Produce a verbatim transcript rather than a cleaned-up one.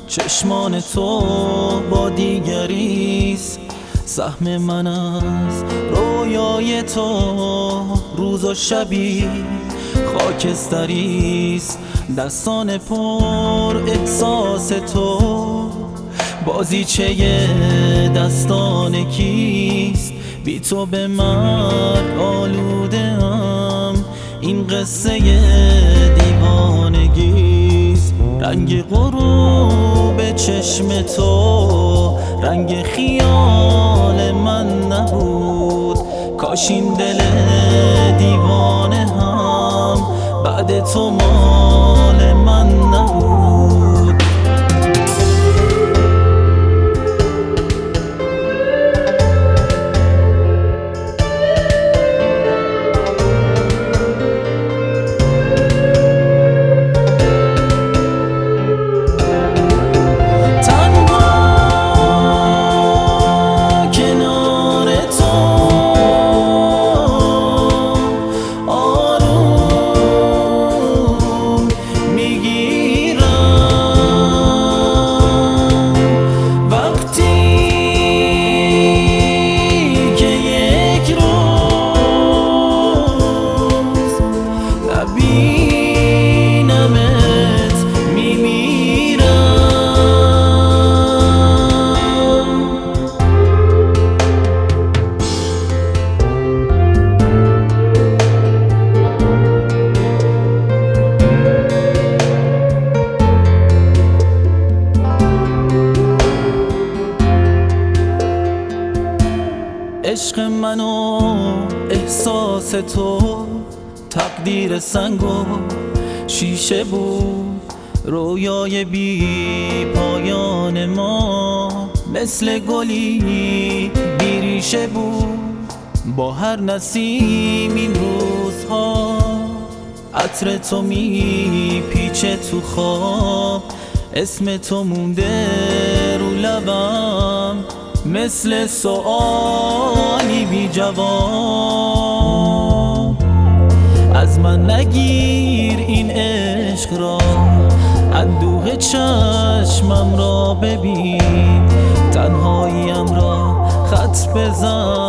چشمان تو با دیگریست، سهم من از رویای تو روز و شبی خاکستریست. دستان پر احساس تو بازیچه دستان کیست؟ بی تو به مرگ آلوده ام، این قصه دیوانگیست. رنگ غروب چشم تو رنگ خیال من نبود، کاش این دل دیوانه هم بعد تو مال من نبود. عشق من و احساس تو تقدیر سنگ و شیشه بود، رویای بی پایان ما مثل گلی بیریشه بود. با هر نسیم این روزها عطر تو می پیچه تو خواب، اسم تو مونده رو لبم مثل سؤالی بی جواب. از من نگیر این عشق را، اندوه چشمم را ببین، تنهاییم را خط بزن